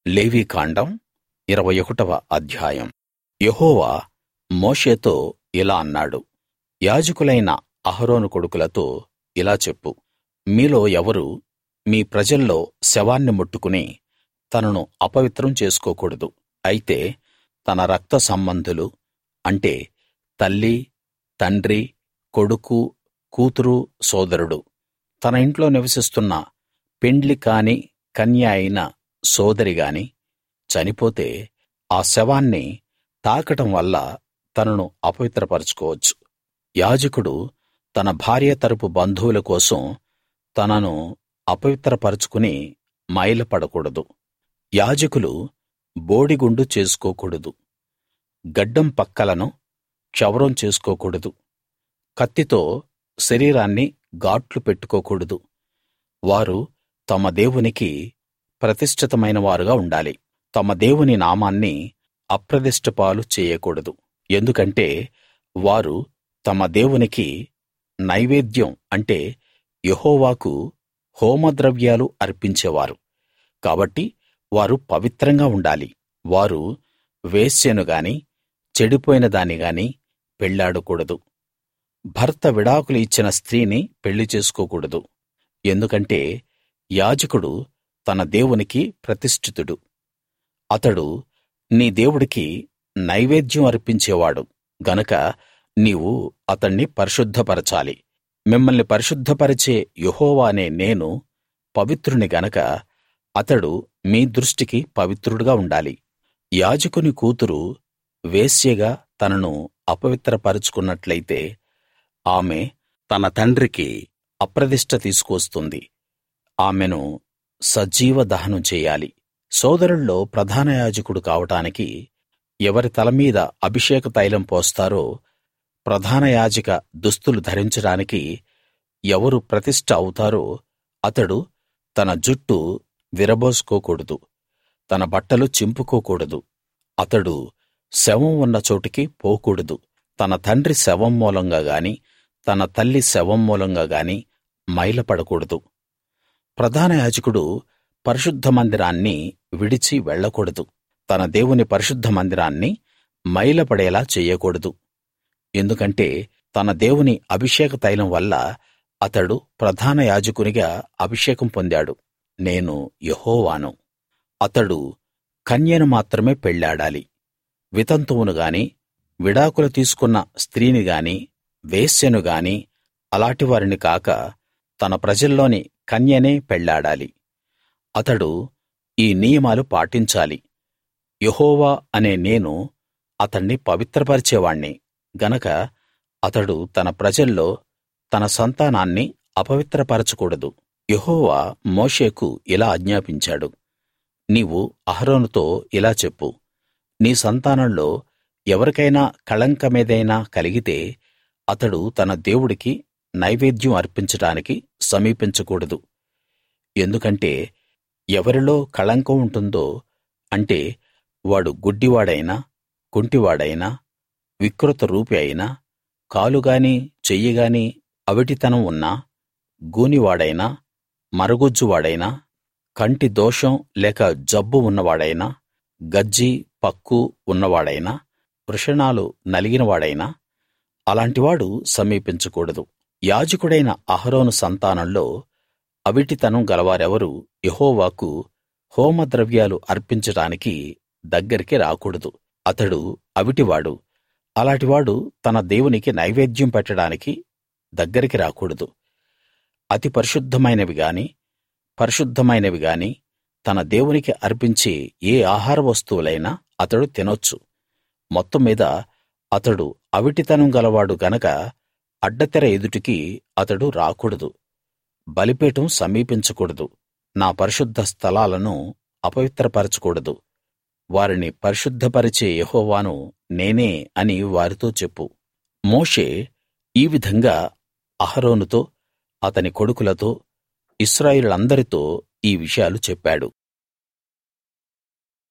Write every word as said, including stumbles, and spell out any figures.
లేవీకాండం ఇరవై ఒకటవ అధ్యాయం. యెహోవా మోషేతో ఇలా అన్నాడు, యాజకులైన అహరోను కొడుకులతో ఇలా చెప్పు, మీలో ఎవరూ మీ ప్రజల్లో శవాన్ని ముట్టుకుని తనను అపవిత్రం చేసుకోకూడదు. అయితే తన రక్త సంబంధులు అంటే తల్లి, తండ్రి, కొడుకు, కూతురు, సోదరుడు, తన ఇంట్లో నివసిస్తున్న పెండ్లి కాని కన్య అయిన సోదరి గాని చనిపోతే ఆ శవాన్ని తాకడం వల్ల తనను అపవిత్రపరచుకోవచ్చు. యాజకుడు తన భార్య తరపు బంధువుల కోసం తనను అపవిత్రపరచుకుని మైలపడకూడదు. యాజకులు బోడిగుండు చేసుకోకూడదు. గడ్డం పక్కలను క్షవరం చేసుకోకూడదు. కత్తితో శరీరాన్ని గాట్లు పెట్టుకోకూడదు. వారు తమ దేవునికి ప్రతిష్ఠితమైన వారుగా ఉండాలి. తమ దేవుని నామాన్ని అప్రదిష్ట పాలు చేయకూడదు. ఎందుకంటే వారు తమ దేవునికి నైవేద్యం అంటే యెహోవాకు హోమద్రవ్యాలు అర్పించేవారు. కాబట్టి వారు పవిత్రంగా ఉండాలి. వారు వేశ్యను గాని చెడిపోయిన దాన్ని గాని పెళ్ళాడకూడదు. భర్త విడాకులు ఇచ్చిన స్త్రీని పెళ్లి చేసుకోకూడదు. ఎందుకంటే యాజకుడు తన దేవునికి ప్రతిష్ఠితుడు. అతడు నీ దేవుడికి నైవేద్యం అర్పించేవాడు గనక నీవు అతణ్ణి పరిశుద్ధపరచాలి. మిమ్మల్ని పరిశుద్ధపరిచే యెహోవా అనే నేను పవిత్రుని గనక అతడు మీ దృష్టికి పవిత్రుడుగా ఉండాలి. యాజకుని కూతురు వేశ్యగా తనను అపవిత్రపరచుకున్నట్లయితే ఆమె తన తండ్రికి అప్రదిష్ట తీసుకువస్తుంది. ఆమెను సజీవ దహనం చెయ్యాలి. సోదరుల్లో ప్రధాన యాజకుడు కావడానికి ఎవరి తల మీద అభిషేక తైలం పోస్తారో, ప్రధాన యాజక దుస్తులు ధరించడానికి ఎవరు ప్రతిష్ఠ అవుతారో అతడు తన జుట్టు విరబోసుకోకూడదు, తన బట్టలు చింపుకోకూడదు. అతడు శవం ఉన్న చోటికి పోకూడదు. తన తండ్రి శవం మూలంగా గాని తన తల్లి శవం మూలంగా గాని మైలపడకూడదు. ప్రధాన యాజకుడు పరిశుద్ధ మందిరాన్ని విడిచి వెళ్ళకూడదు. తన దేవుని పరిశుద్ధ మందిరాన్ని మైలపడేలా చెయ్యకూడదు. ఎందుకంటే తన దేవుని అభిషేక తైలం వల్ల అతడు ప్రధాన యాజకునిగా అభిషేకం పొందాడు. నేను యెహోవాను. అతడు కన్యను మాత్రమే పెళ్ళాడాలి. వితంతువును గాని విడాకులు తీసుకున్న స్త్రీని గాని వేశ్యను గాని అలాటి వారిని కాక తన ప్రజల్లోని కన్యనే పెళ్ళాడాలి. అతడు ఈ నియమాలు పాటించాలి. యెహోవా అనే నేను అతణ్ణి పవిత్రపరిచేవాణ్ణి గనక అతడు తన ప్రజల్లో తన సంతానాన్ని అపవిత్రపరచకూడదు. యెహోవా మోషేకు ఇలా ఆజ్ఞాపించాడు, నీవు అహరోనుతో ఇలా చెప్పు, నీ సంతానంలో ఎవరికైనా కళంకమేదైనా కలిగితే అతడు తన దేవుడికి నైవేద్యం అర్పించడానికి సమీపించకూడదు. ఎందుకంటే ఎవరిలో కళంకం ఉంటుందో, అంటే వాడు గుడ్డివాడైనా, కుంటివాడైనా, వికృత రూపి అయినా, కాలుగాని చెయ్యిగాని అవిటితనం ఉన్నా, గూనివాడైనా, మరగుజ్జువాడైనా, కంటి దోషం లేక జబ్బు ఉన్నవాడైనా, గజ్జి పక్కు ఉన్నవాడైనా, వృషణాలు నలిగినవాడైనా అలాంటివాడు సమీపించకూడదు. యాజకుడైన అహరోను సంతానంలో అవిటితనం గలవారెవరూ యెహోవాకు హోమద్రవ్యాలు అర్పించడానికి దగ్గరికి రాకూడదు. అతడు అవిటివాడు. అలాటివాడు తన దేవునికి నైవేద్యం పెట్టడానికి దగ్గరికి రాకూడదు. అతి పరిశుద్ధమైనవి గాని పరిశుద్ధమైనవి గాని తన దేవునికి అర్పించే ఏ ఆహార వస్తువులైనా అతడు తినొచ్చు. మొత్తం మీద అతడు అవిటితనం గలవాడు గనక అడ్డతెర ఎదుటికి అతడు రాకూడదు. బలిపీఠం సమీపించకూడదు. నా పరిశుద్ధ స్థలాలను అపవిత్రపరచకూడదు. వారిని పరిశుద్ధపరిచే యెహోవాను నేనే అని వారితో చెప్పు. మోషే ఈ విధంగా అహరోనుతో అతని కొడుకులతో ఇశ్రాయేలీయులందరితో ఈ విషయాలు చెప్పాడు.